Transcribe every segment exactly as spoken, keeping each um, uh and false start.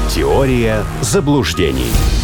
Теория заблуждений.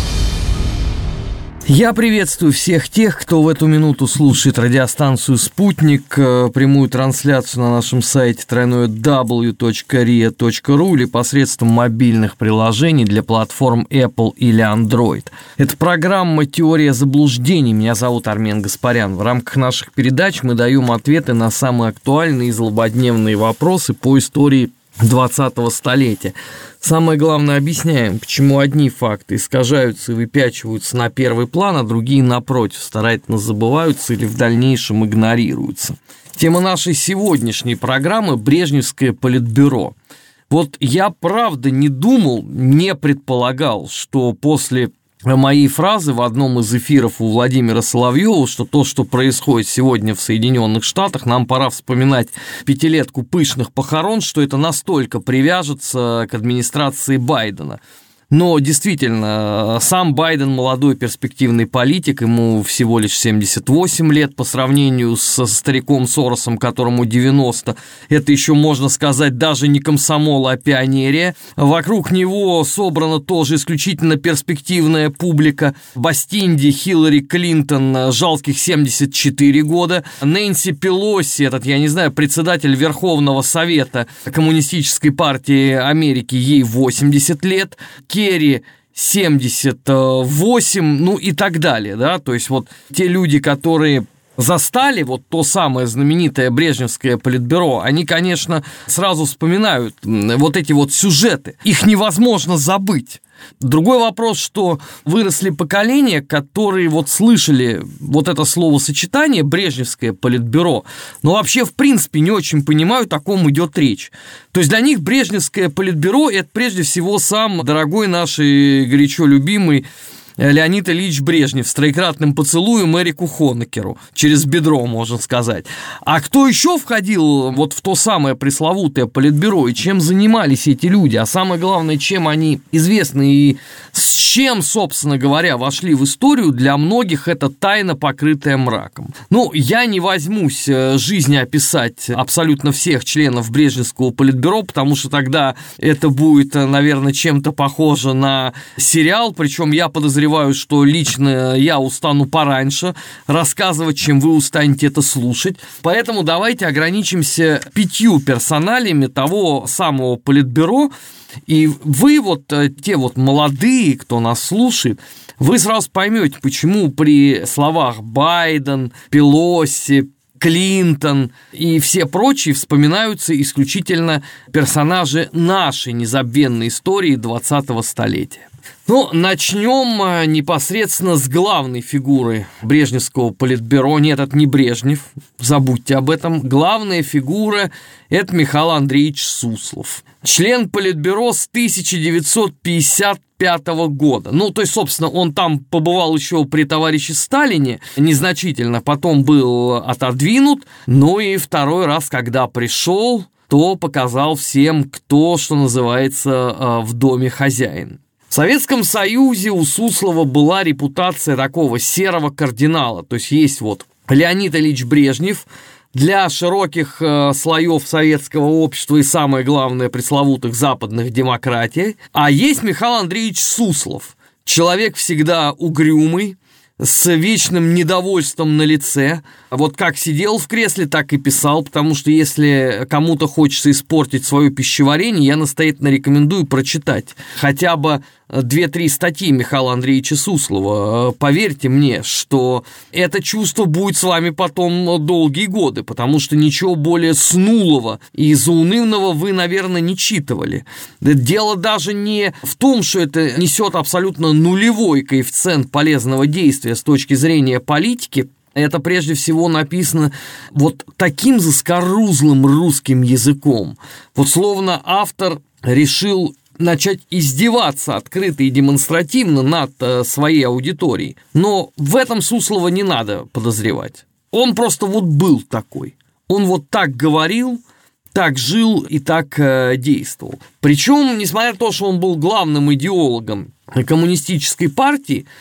Я приветствую всех тех, кто в эту минуту слушает радиостанцию «Спутник», прямую трансляцию на нашем сайте дабл ю дабл ю дабл ю точка риа точка ру или посредством мобильных приложений для платформ Apple или Android. Это программа «Теория заблуждений». Меня зовут Армен Гаспарян. В рамках наших передач мы даем ответы на самые актуальные и злободневные вопросы по истории двадцатого столетия. Самое главное, объясняем, почему одни факты искажаются и выпячиваются на первый план, а другие, напротив, старательно забываются или в дальнейшем игнорируются. Тема нашей сегодняшней программы – Брежневское политбюро. Вот я, правда, не думал, не предполагал, что после моей фразы в одном из эфиров у Владимира Соловьева, что то, что происходит сегодня в Соединенных Штатах, нам пора вспоминать пятилетку пышных похорон, что это настолько привяжется к администрации Байдена. Но действительно, сам Байден молодой перспективный политик, ему всего лишь семьдесят восемь лет по сравнению со стариком Соросом, которому девяносто. Это еще, можно сказать, даже не комсомол, а пионерия. Вокруг него собрана тоже исключительно перспективная публика. Бастинди, Хиллари Клинтон, жалких семьдесят четыре года. Нэнси Пелоси, этот, я не знаю, председатель Верховного Совета Коммунистической партии Америки, ей восемьдесят лет. Керри семьдесят восемь, ну и так далее, да, то есть вот те люди, которые застали вот то самое знаменитое Брежневское политбюро, они, конечно, сразу вспоминают вот эти вот сюжеты, их невозможно забыть. Другой вопрос, что выросли поколения, которые вот слышали вот это словосочетание «Брежневское политбюро», но вообще в принципе не очень понимают, о ком идет речь. То есть для них Брежневское политбюро – это прежде всего сам дорогой наш и горячо любимый Леонид Ильич Брежнев с троекратным поцелуем Эрику Хонекеру, через бедро, можно сказать. А кто еще входил вот в то самое пресловутое политбюро, и чем занимались эти люди, а самое главное, чем они известны и с чем, собственно говоря, вошли в историю, для многих это тайна, покрытая мраком. Ну, я не возьмусь жизни описать абсолютно всех членов Брежневского политбюро, потому что тогда это будет, наверное, чем-то похоже на сериал, причем я подозреваю, что лично я устану пораньше рассказывать, чем вы устанете это слушать. Поэтому давайте ограничимся пятью персоналиями того самого политбюро. И вы вот, те вот молодые, кто нас слушает, вы сразу поймете, почему при словах Байден, Пелоси, Клинтон и все прочие вспоминаются исключительно персонажи нашей незабвенной истории двадцатого столетия. Ну, начнем непосредственно с главной фигуры Брежневского политбюро. Нет, это не Брежнев, забудьте об этом. Главная фигура – это Михаил Андреевич Суслов. Член политбюро с тысяча девятьсот пятьдесят пятого года. Ну, то есть, собственно, он там побывал еще при товарище Сталине незначительно, потом был отодвинут, ну и второй раз, когда пришел, то показал всем, кто, что называется, в доме хозяин. В Советском Союзе у Суслова была репутация такого серого кардинала, то есть есть вот Леонид Ильич Брежнев для широких э, слоев советского общества и, самое главное, пресловутых западных демократий, а есть Михаил Андреевич Суслов, человек всегда угрюмый, с вечным недовольством на лице. Вот как сидел в кресле, так и писал, потому что если кому-то хочется испортить свое пищеварение, я настоятельно рекомендую прочитать хотя бы две-три статьи Михаила Андреевича Суслова. Поверьте мне, что это чувство будет с вами потом долгие годы, потому что ничего более снулого и заунывного вы, наверное, не читывали. Дело даже не в том, что это несет абсолютно нулевой коэффициент полезного действия с точки зрения политики. Это прежде всего написано вот таким заскорузлым русским языком. Вот словно автор решил начать издеваться открыто и демонстративно над э, своей аудиторией. Но в этом Суслова не надо подозревать. Он просто вот был такой. Он вот так говорил, так жил и так э, действовал. Причем, несмотря на то, что он был главным идеологом коммунистической партии,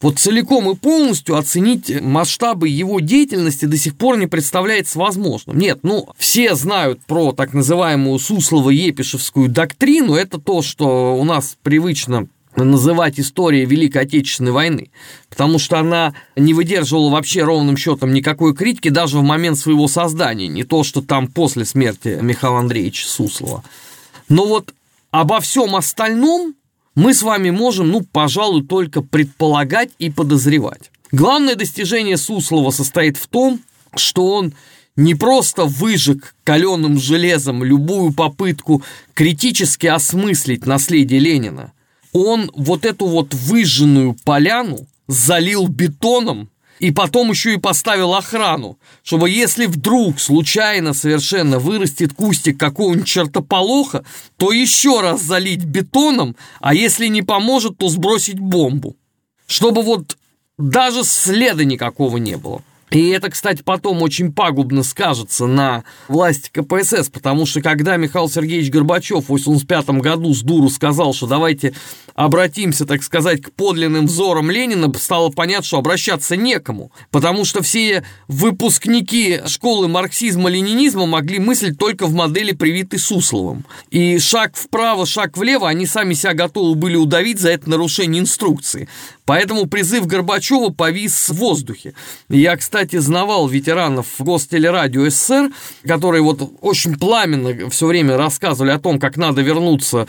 вот целиком и полностью оценить масштабы его деятельности до сих пор не представляется возможным. Нет, ну, все знают про так называемую Суслово-Епишевскую доктрину. Это то, что у нас привычно называть историей Великой Отечественной войны, потому что она не выдерживала вообще ровным счетом никакой критики даже в момент своего создания, не то, что там после смерти Михаила Андреевича Суслова. Но вот обо всем остальном мы с вами можем, ну, пожалуй, только предполагать и подозревать. Главное достижение Суслова состоит в том, что он не просто выжег каленым железом любую попытку критически осмыслить наследие Ленина, он вот эту вот выжженную поляну залил бетоном и потом еще и поставил охрану, чтобы если вдруг случайно совершенно вырастет кустик какого-нибудь чертополоха, то еще раз залить бетоном, а если не поможет, то сбросить бомбу. Чтобы вот даже следа никакого не было. И это, кстати, потом очень пагубно скажется на власти ка пэ эс эс, потому что когда Михаил Сергеевич Горбачев в восемьдесят пятом году с дуру сказал, что давайте обратимся, так сказать, к подлинным взорам Ленина, стало понятно, что обращаться некому, потому что все выпускники школы марксизма-ленинизма могли мыслить только в модели, привитой Сусловым. И шаг вправо, шаг влево они сами себя готовы были удавить за это нарушение инструкции. Поэтому призыв Горбачева повис в воздухе. Я, кстати, знавал ветеранов Гостелерадио эс эс эс эр, которые вот очень пламенно все время рассказывали о том, как надо вернуться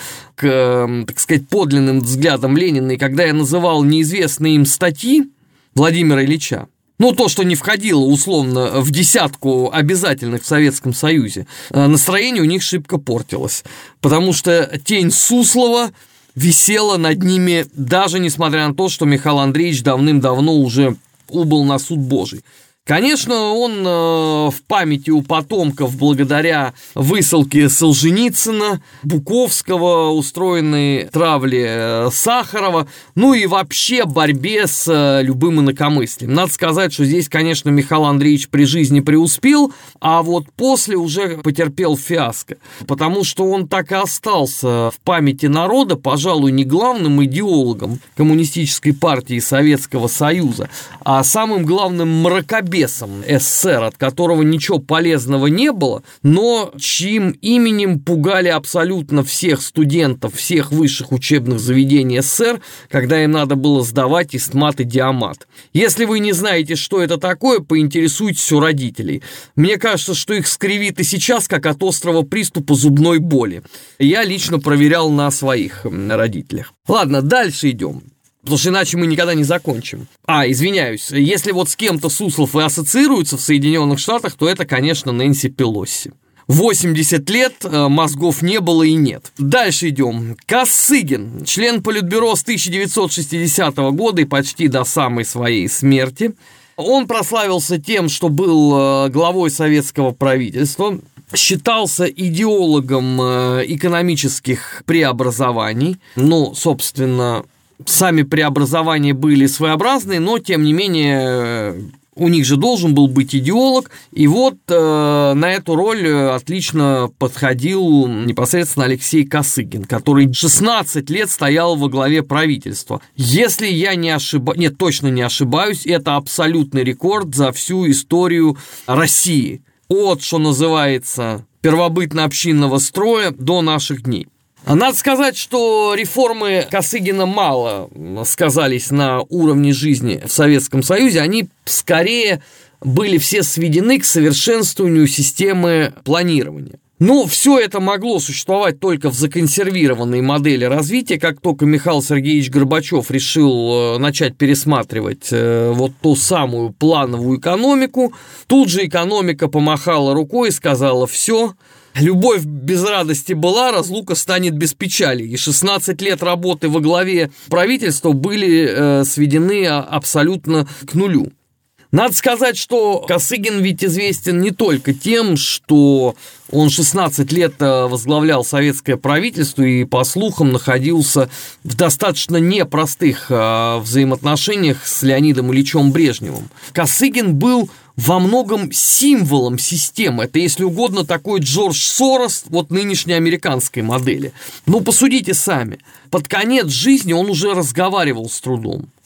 к, так сказать, подлинным взглядам Ленина. И когда я называл неизвестные им статьи Владимира Ильича, ну, то, что не входило, условно, в десятку обязательных в Советском Союзе, настроение у них шибко портилось, потому что тень Суслова висела над ними, даже несмотря на то, что Михаил Андреевич давным-давно уже убыл на суд Божий. Конечно, он э, в памяти у потомков благодаря высылке Солженицына, Буковского, устроенной травле э, Сахарова, ну и вообще борьбе с э, любым инакомыслием. Надо сказать, что здесь, конечно, Михаил Андреевич при жизни преуспел, а вот после уже потерпел фиаско, потому что он так и остался в памяти народа, пожалуй, не главным идеологом Коммунистической партии Советского Союза, а самым главным мракобесом эс эс эс эр, от которого ничего полезного не было, но чьим именем пугали абсолютно всех студентов всех высших учебных заведений эс эс эс эр, когда им надо было сдавать истмат и диамат. Если вы не знаете, что это такое, поинтересуйтесь у родителей. Мне кажется, что их скривит и сейчас, как от острого приступа зубной боли. Я лично проверял на своих родителях. Ладно, дальше идем. Потому что иначе мы никогда не закончим. А, извиняюсь, если вот с кем-то Суслов и ассоциируется в Соединенных Штатах, то это, конечно, Нэнси Пелоси. восемьдесят лет, мозгов не было и нет. Дальше идем. Косыгин, член Политбюро с тысяча девятьсот шестидесятого года и почти до самой своей смерти. Он прославился тем, что был главой советского правительства, считался идеологом экономических преобразований. Ну, собственно, сами преобразования были своеобразные, но, тем не менее, у них же должен был быть идеолог, и вот э, на эту роль отлично подходил непосредственно Алексей Косыгин, который шестнадцать лет стоял во главе правительства. Если я не ошибаюсь, нет, точно не ошибаюсь, это абсолютный рекорд за всю историю России. От, что называется, первобытно-общинного строя до наших дней. Надо сказать, что реформы Косыгина мало сказались на уровне жизни в Советском Союзе, они скорее были все сведены к совершенствованию системы планирования. Но все это могло существовать только в законсервированной модели развития. Как только Михаил Сергеевич Горбачев решил начать пересматривать вот ту самую плановую экономику, тут же экономика помахала рукой и сказала: все, любовь без радости была, разлука станет без печали. И шестнадцать лет работы во главе правительства были э, сведены абсолютно к нулю. Надо сказать, что Косыгин ведь известен не только тем, что он шестнадцать лет возглавлял советское правительство и, по слухам, находился в достаточно непростых взаимоотношениях с Леонидом Ильичем Брежневым. Косыгин был во многом символом системы. Это, если угодно, такой Джордж Сорос вот нынешней американской модели. Ну, посудите сами. Под конец жизни он уже разговаривал с трудом.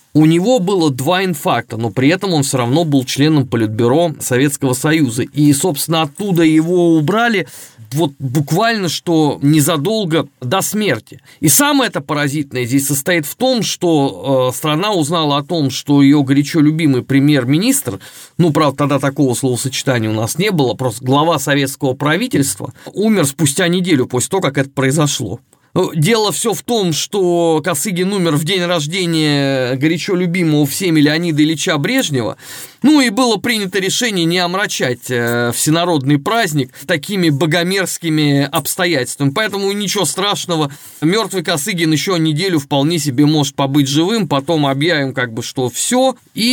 У него было два инфаркта, но при этом он все равно был членом Политбюро Советского Союза. И, собственно, оттуда его убрали вот буквально что незадолго до смерти. И самое это поразительное здесь состоит в том, что э, страна узнала о том, что ее горячо любимый премьер-министр, ну, правда, тогда такого словосочетания у нас не было, просто глава советского правительства, умер спустя неделю после того, как это произошло. Дело все в том, что Косыгин умер в день рождения горячо любимого всеми Леонида Ильича Брежнева, ну и было принято решение не омрачать всенародный праздник такими богомерзкими обстоятельствами, поэтому ничего страшного, мертвый Косыгин еще неделю вполне себе может побыть живым, потом объявим как бы, что все,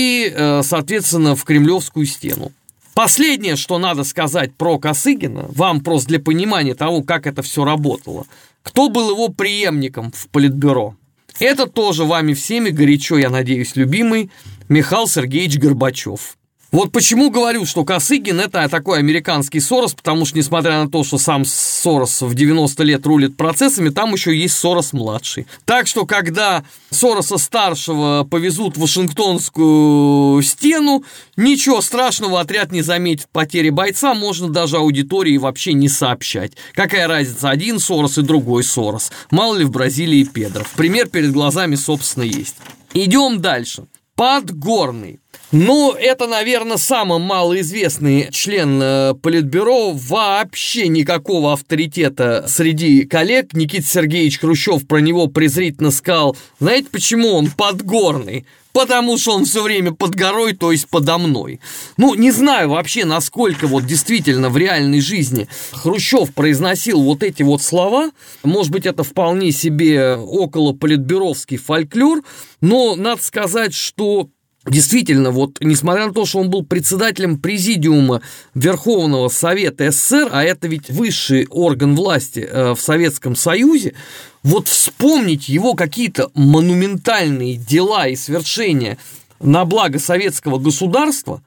и, соответственно, в Кремлевскую стену. Последнее, что надо сказать про Косыгина, вам просто для понимания того, как это все работало. Кто был его преемником в Политбюро? Это тоже вами всеми горячо, я надеюсь, любимый Михаил Сергеевич Горбачев. Вот почему говорю, что Косыгин – это такой американский Сорос, потому что, несмотря на то, что сам Сорос в девяносто лет рулит процессами, там еще есть Сорос-младший. Так что, когда Сороса-старшего повезут в Вашингтонскую стену, ничего страшного, отряд не заметит потери бойца, можно даже аудитории вообще не сообщать. Какая разница, один Сорос и другой Сорос? Мало ли в Бразилии педров. Пример перед глазами, собственно, есть. Идем дальше. Подгорный. Ну, это, наверное, самый малоизвестный член э, Политбюро, вообще никакого авторитета среди коллег. Никита Сергеевич Хрущев про него презрительно сказал, знаете, почему он подгорный? Потому что он все время под горой, то есть подо мной. Ну, не знаю вообще, насколько вот действительно в реальной жизни Хрущев произносил вот эти вот слова. Может быть, это вполне себе около политбюровский фольклор, но надо сказать, что действительно, вот, несмотря на то, что он был председателем Президиума Верховного Совета СССР, а это ведь высший орган власти э, в Советском Союзе, вот вспомнить его какие-то монументальные дела и свершения на благо советского государства,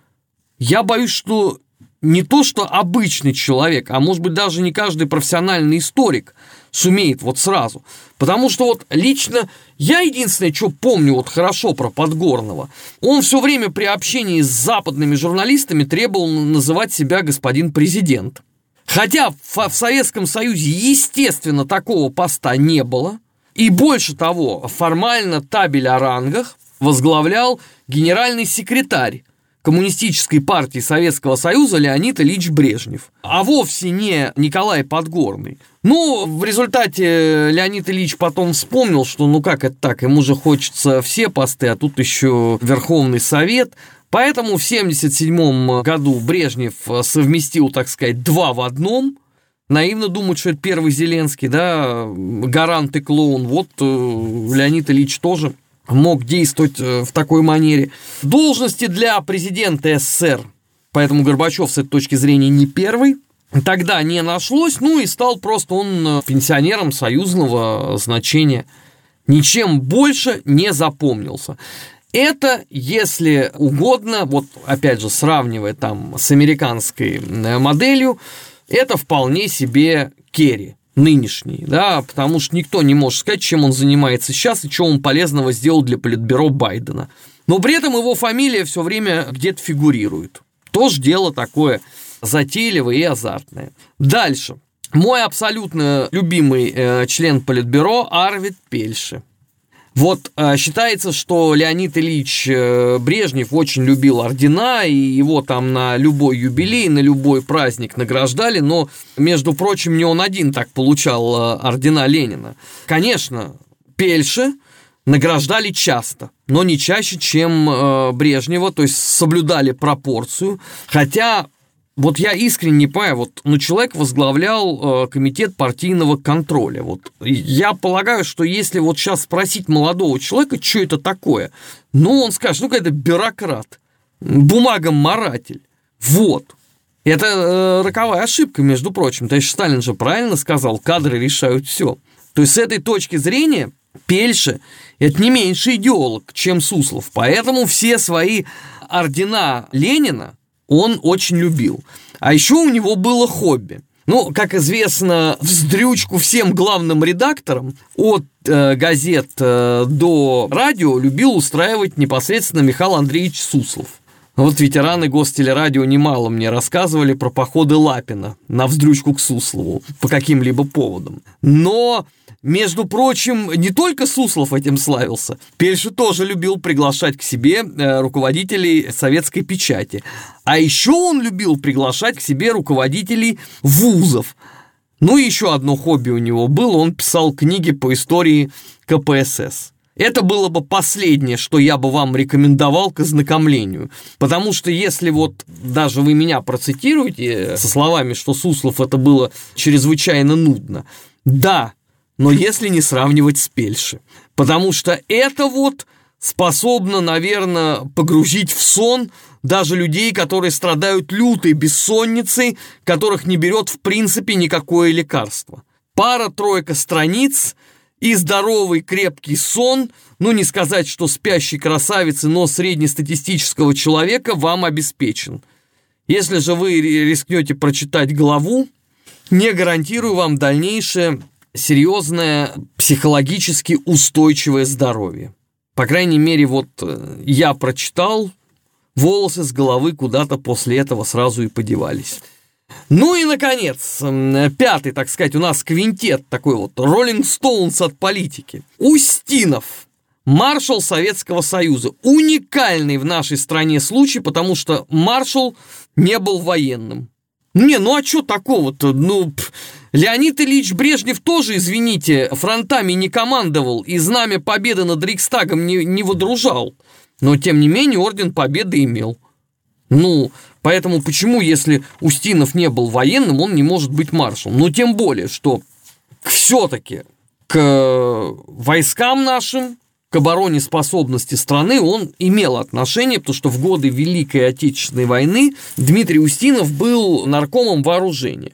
я боюсь, что не то, что обычный человек, а может быть даже не каждый профессиональный историк сумеет вот сразу. Потому что вот лично я единственное, что помню вот хорошо про Подгорного, он все время при общении с западными журналистами требовал называть себя господин президент. Хотя в Советском Союзе, естественно, такого поста не было. И больше того, формально табель о рангах возглавлял генеральный секретарь Коммунистической партии Советского Союза Леонид Ильич Брежнев, а вовсе не Николай Подгорный. Ну, в результате Леонид Ильич потом вспомнил, что ну как это так, ему же хочется все посты, а тут еще Верховный Совет. Поэтому в семьдесят седьмом году Брежнев совместил, так сказать, два в одном. Наивно думать, что это первый Зеленский, да, гарант и клоун. Вот Леонид Ильич тоже мог действовать в такой манере. Должности для президента СССР, поэтому Горбачев с этой точки зрения не первый, тогда не нашлось, ну и стал просто он пенсионером союзного значения. Ничем больше не запомнился. Это, если угодно, вот опять же сравнивая там с американской моделью, это вполне себе Керри. Нынешний, да, потому что никто не может сказать, чем он занимается сейчас и что он полезного сделал для политбюро Байдена. Но при этом его фамилия все время где-то фигурирует. Тоже дело такое затейливое и азартное. Дальше. Мой абсолютно любимый э, член политбюро Арвид Пельше. Вот э, считается, что Леонид Ильич э, Брежнев очень любил ордена, и его там на любой юбилей, на любой праздник награждали, но, между прочим, не он один так получал э, ордена Ленина. Конечно, Пельше награждали часто, но не чаще, чем э, Брежнева, то есть соблюдали пропорцию, хотя... Вот я искренне не понимаю, вот, ну, человек возглавлял э, комитет партийного контроля. Вот, я полагаю, что если вот сейчас спросить молодого человека, что это такое, ну, он скажет, ну, какой-то бюрократ, бумагоморатель. Вот. Это э, роковая ошибка, между прочим. То есть Сталин же правильно сказал, кадры решают все. То есть с этой точки зрения Пельше – это не меньше идеолог, чем Суслов. Поэтому все свои ордена Ленина он очень любил. А еще у него было хобби. Ну, как известно, вздрючку всем главным редакторам от э, газет э, до радио любил устраивать непосредственно Михаил Андреевич Суслов. Вот ветераны Гостелерадио немало мне рассказывали про походы Лапина на вздрючку к Суслову по каким-либо поводам. Но, между прочим, не только Суслов этим славился. Пельша тоже любил приглашать к себе э, руководителей советской печати. А еще он любил приглашать к себе руководителей вузов. Ну и еще одно хобби у него было. Он писал книги по истории ка пэ эс эс. Это было бы последнее, что я бы вам рекомендовал к ознакомлению. Потому что если вот даже вы меня процитируете со словами, что Суслов это было чрезвычайно нудно, да, но если не сравнивать с Пельшей. Потому что это вот способно, наверное, погрузить в сон даже людей, которые страдают лютой бессонницей, которых не берет в принципе никакое лекарство. Пара-тройка страниц и здоровый крепкий сон, ну не сказать, что спящей красавицы, но среднестатистического человека вам обеспечен. Если же вы рискнете прочитать главу, не гарантирую вам дальнейшее серьезное психологически устойчивое здоровье. По крайней мере, вот я прочитал, волосы с головы куда-то после этого сразу и подевались. Ну и, наконец, пятый, так сказать, у нас квинтет такой вот, Rolling Stones от политики. Устинов, маршал Советского Союза. Уникальный в нашей стране случай, потому что маршал не был военным. Не, ну а что такого-то? Ну, пф, Леонид Ильич Брежнев тоже, извините, фронтами не командовал и знамя победы над Рейхстагом не, не водружал. Но, тем не менее, орден Победы имел. Ну, поэтому почему, если Устинов не был военным, он не может быть маршалом? Ну, тем более, что все-таки к войскам нашим, к оборонеспособности страны он имел отношение, потому что в годы Великой Отечественной войны Дмитрий Устинов был наркомом вооружения.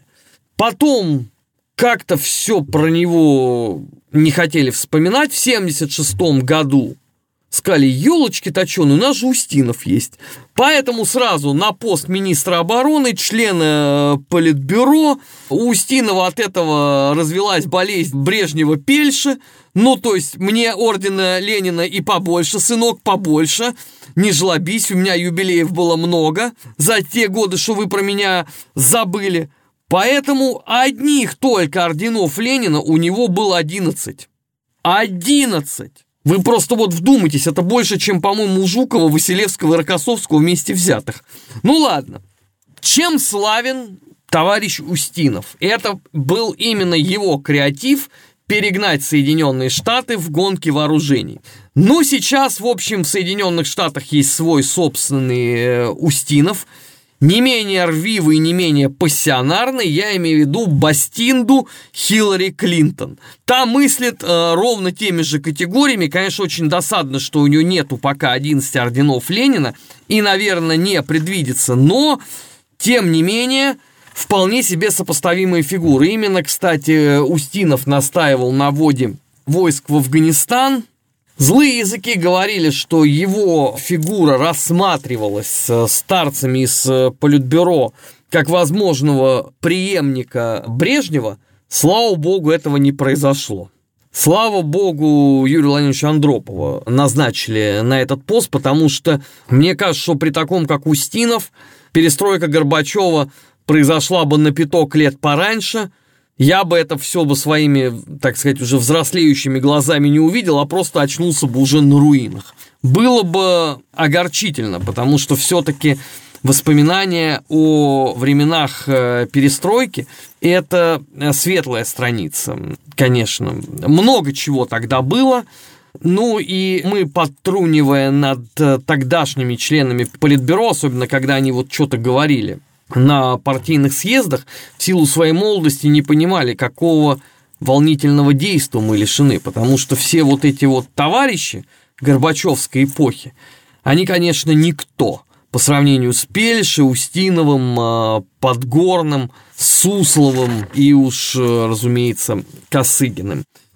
Потом как-то все про него не хотели вспоминать. В семьдесят шестом году сказали, елочки точеные, у нас же Устинов есть. Поэтому сразу на пост министра обороны, члена политбюро. У Устинова от этого развелась болезнь Брежнева-Пельши. Ну, то есть, мне ордена Ленина и побольше, сынок, побольше. Не жлобись, у меня юбилеев было много за те годы, что вы про меня забыли. Поэтому одних только орденов Ленина у него было одиннадцать. одиннадцать! Вы просто вот вдумайтесь, это больше, чем, по-моему, у Жукова, Василевского и Рокоссовского вместе взятых. Ну ладно. Чем славен товарищ Устинов? Это был именно его креатив перегнать Соединенные Штаты в гонке вооружений. Но сейчас, в общем, в Соединенных Штатах есть свой собственный э, Устинов, не менее рвивый, не менее пассионарный, я имею в виду Бастинду Хиллари Клинтон. Та мыслит э, ровно теми же категориями. Конечно, очень досадно, что у нее нету пока одиннадцати орденов Ленина, и, наверное, не предвидится, но, тем не менее, вполне себе сопоставимые фигуры. Именно, кстати, Устинов настаивал на вводе войск в Афганистан. Злые языки говорили, что его фигура рассматривалась старцами из Политбюро как возможного преемника Брежнева. Слава богу, этого не произошло. Слава богу, Юрия Владимировича Андропова назначили на этот пост, потому что мне кажется, что при таком, как Устинов, перестройка Горбачева произошла бы на пяток лет пораньше. Я бы это все бы своими, так сказать, уже взрослеющими глазами не увидел, а просто очнулся бы уже на руинах. Было бы огорчительно, потому что все-таки воспоминания о временах перестройки – это светлая страница, конечно. Много чего тогда было. Ну и мы, подтрунивая над тогдашними членами Политбюро, особенно когда они вот что-то говорили на партийных съездах, в силу своей молодости не понимали, какого волнительного действия мы лишены, потому что все вот эти вот товарищи Горбачевской эпохи, они, конечно, никто по сравнению с Пельшей, Устиновым, Подгорным, Сусловым и уж, разумеется, Косыгиным.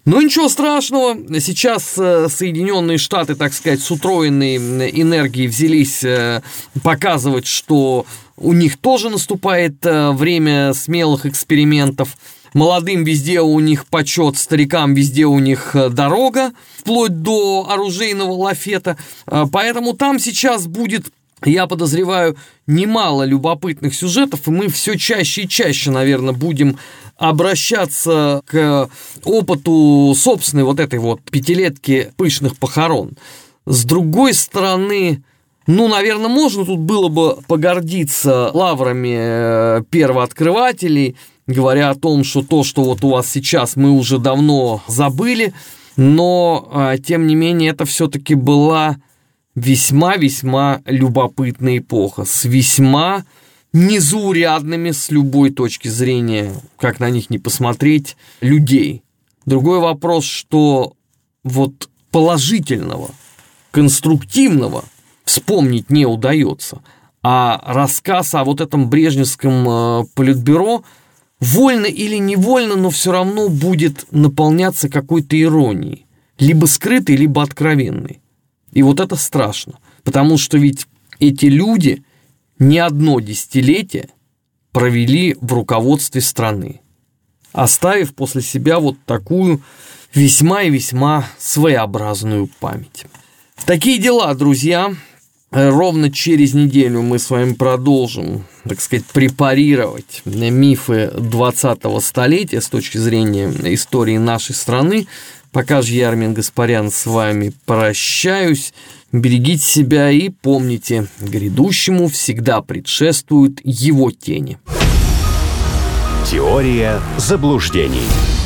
Но ничего страшного, сейчас Соединенные Штаты, так сказать, с утроенной энергией взялись показывать, что у них тоже наступает время смелых экспериментов. Молодым везде у них почет, старикам везде у них дорога, вплоть до оружейного лафета. Поэтому там сейчас будет, я подозреваю, немало любопытных сюжетов, и мы все чаще и чаще, наверное, будем обращаться к опыту собственной вот этой вот пятилетки пышных похорон. С другой стороны, ну, наверное, можно тут было бы погордиться лаврами первооткрывателей, говоря о том, что то, что вот у вас сейчас, мы уже давно забыли, но, тем не менее, это все-таки была весьма-весьма любопытная эпоха, с весьма незаурядными с любой точки зрения, как на них не посмотреть, людей. Другой вопрос, что вот положительного, конструктивного вспомнить не удается, а рассказ о вот этом брежневском политбюро вольно или невольно, но все равно будет наполняться какой-то иронией, либо скрытой, либо откровенной. И вот это страшно, потому что ведь эти люди не одно десятилетие провели в руководстве страны, оставив после себя вот такую весьма и весьма своеобразную память. Такие дела, друзья. Ровно через неделю мы с вами продолжим, так сказать, препарировать мифы двадцатого столетия с точки зрения истории нашей страны. Пока же я, Армен Гаспарян, с вами прощаюсь. Берегите себя и помните, грядущему всегда предшествуют его тени. Теория заблуждений.